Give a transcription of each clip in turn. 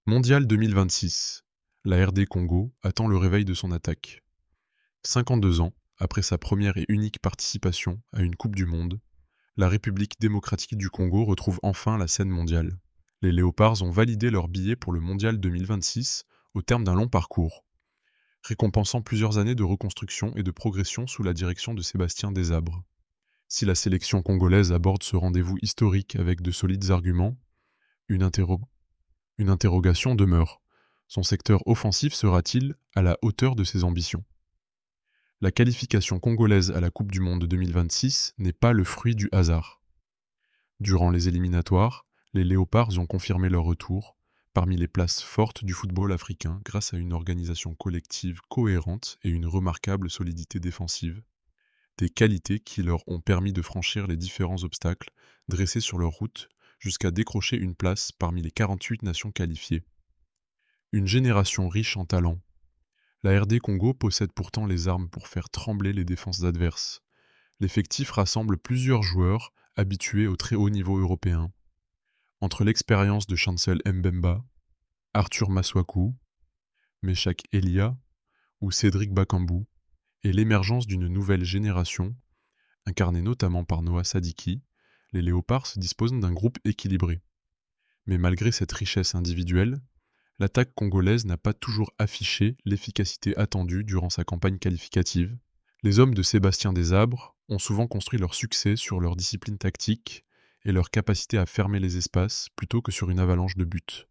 Mondial 2026. La RD Congo attend le réveil de son attaque. 52 ans après sa première et unique participation à une Coupe du Monde, la République démocratique du Congo retrouve enfin la scène mondiale. Les Léopards ont validé leur billet pour le Mondial 2026 au terme d'un long parcours, récompensant plusieurs années de reconstruction et de progression sous la direction de Sébastien Desabre. Si la sélection congolaise aborde ce rendez-vous historique avec de solides arguments, une, une interrogation demeure. Son secteur offensif sera-t-il à la hauteur de ses ambitions? La qualification congolaise à la Coupe du Monde 2026 n'est pas le fruit du hasard. Durant les éliminatoires, les Léopards ont confirmé leur retour parmi les places fortes du football africain grâce à une organisation collective cohérente et une remarquable solidité défensive, des qualités qui leur ont permis de franchir les différents obstacles dressés sur leur route jusqu'à décrocher une place parmi les 48 nations qualifiées. Une génération riche en talents. La RD Congo possède pourtant les armes pour faire trembler les défenses adverses. L'effectif rassemble plusieurs joueurs habitués au très haut niveau européen. Entre l'expérience de Chancel Mbemba, Arthur Maswaku, Meshak Elia ou Cédric Bakambu, et l'émergence d'une nouvelle génération, incarnée notamment par Noah Sadiki, les Léopards disposent d'un groupe équilibré. Mais malgré cette richesse individuelle, l'attaque congolaise n'a pas toujours affiché l'efficacité attendue durant sa campagne qualificative. Les hommes de Sébastien Desabre ont souvent construit leur succès sur leur discipline tactique et leur capacité à fermer les espaces plutôt que sur une avalanche de buts.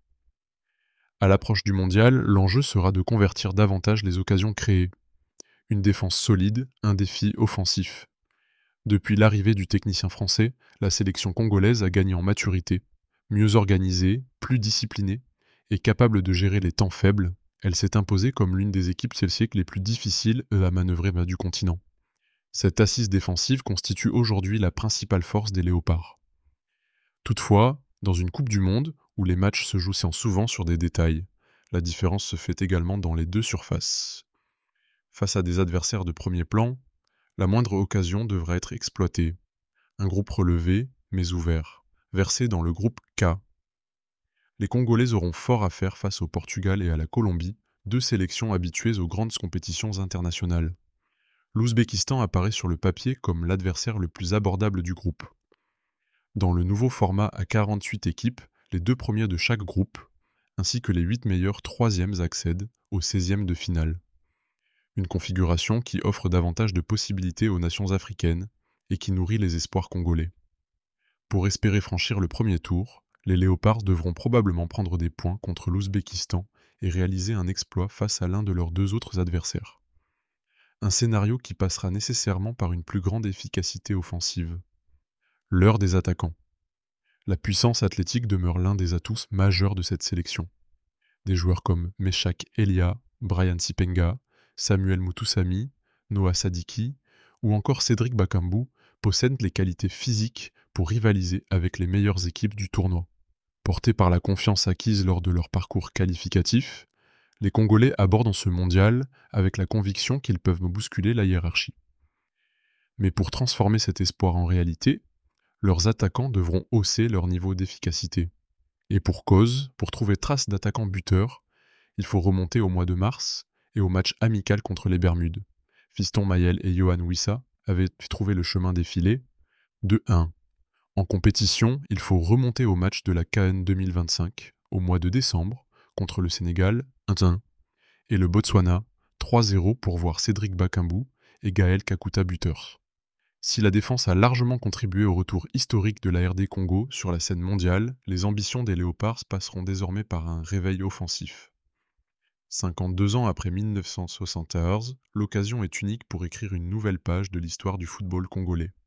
À l'approche du mondial, l'enjeu sera de convertir davantage les occasions créées. Une défense solide, un défi offensif. Depuis l'arrivée du technicien français, la sélection congolaise a gagné en maturité. Mieux organisée, plus disciplinée et capable de gérer les temps faibles, elle s'est imposée comme l'une des équipes celtiques les plus difficiles à manœuvrer du continent. Cette assise défensive constitue aujourd'hui la principale force des Léopards. Toutefois, dans une Coupe du Monde, où les matchs se jouent souvent sur des détails, la différence se fait également dans les deux surfaces. Face à des adversaires de premier plan, la moindre occasion devra être exploitée. Un groupe relevé, mais ouvert, versé dans le groupe K. Les Congolais auront fort à faire face au Portugal et à la Colombie, deux sélections habituées aux grandes compétitions internationales. L'Ouzbékistan apparaît sur le papier comme l'adversaire le plus abordable du groupe. Dans le nouveau format à 48 équipes, les 2 premiers de chaque groupe, ainsi que les 8 meilleurs 3e accèdent au 16e de finale. Une configuration qui offre davantage de possibilités aux nations africaines et qui nourrit les espoirs congolais. Pour espérer franchir le premier tour, les Léopards devront probablement prendre des points contre l'Ouzbékistan et réaliser un exploit face à l'un de leurs 2 autres adversaires. Un scénario qui passera nécessairement par une plus grande efficacité offensive. L'heure des attaquants. La puissance athlétique demeure l'un des atouts majeurs de cette sélection. Des joueurs comme Meshak Elia, Brian Sipenga, Samuel Mutusami, Noah Sadiki ou encore Cédric Bakambu possèdent les qualités physiques pour rivaliser avec les meilleures équipes du tournoi. Portés par la confiance acquise lors de leur parcours qualificatif, les Congolais abordent ce mondial avec la conviction qu'ils peuvent bousculer la hiérarchie. Mais pour transformer cet espoir en réalité, leurs attaquants devront hausser leur niveau d'efficacité. Et pour cause, pour trouver trace d'attaquants buteurs, il faut remonter au mois de mars et au match amical contre les Bermudes. Fiston Mayel et Yohan Wissa avaient trouvé le chemin des filets, 2-1. En compétition, il faut remonter au match de la CAN 2025, au mois de décembre, contre le Sénégal, 1-1. Et le Botswana, 3-0 pour voir Cédric Bakambu et Gaël Kakuta buteurs. Si la défense a largement contribué au retour historique de la RD Congo sur la scène mondiale, les ambitions des Léopards passeront désormais par un réveil offensif. 52 ans après 1974, l'occasion est unique pour écrire une nouvelle page de l'histoire du football congolais.